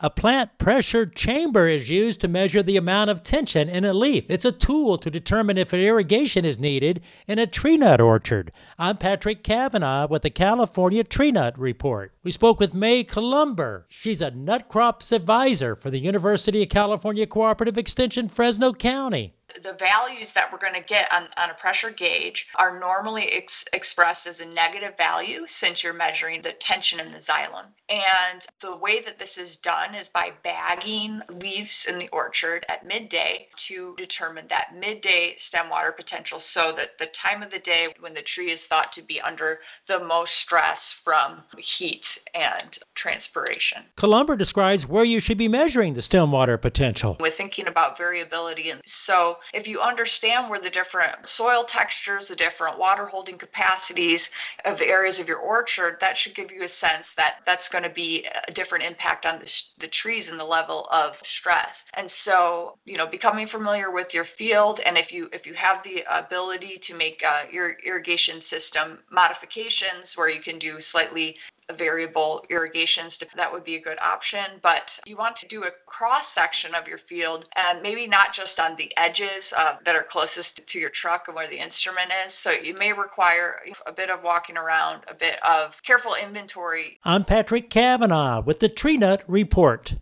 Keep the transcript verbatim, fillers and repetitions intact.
A plant pressure chamber is used to measure the amount of tension in a leaf. It's a tool to determine if irrigation is needed in a tree nut orchard. I'm Patrick Cavanaugh with the California Tree Nut Report. We spoke with May Columber. She's a nut crops advisor for the University of California Cooperative Extension, Fresno County. The values that we're going to get on, on a pressure gauge are normally ex- expressed as a negative value since you're measuring the tension in the xylem. And the way that this is done is by bagging leaves in the orchard at midday to determine that midday stem water potential, so that the time of the day when the tree is thought to be under the most stress from heat and transpiration. Columber describes where you should be measuring the stem water potential. We're thinking about variability, and so if you understand where the different soil textures, the different water holding capacities of the areas of your orchard, that should give you a sense that that's going to be a different impact on the, sh- the trees and the level of stress. And so, you know, becoming familiar with your field, and if you if you have the ability to make uh, your irrigation system modifications where you can do slightly variable irrigations, that would be a good option. But you want to do a cross section of your field, and maybe not just on the edges uh, that are closest to your truck and where the instrument is. So you may require a bit of walking around, a bit of careful inventory. I'm Patrick Cavanaugh with the Tree Nut Report.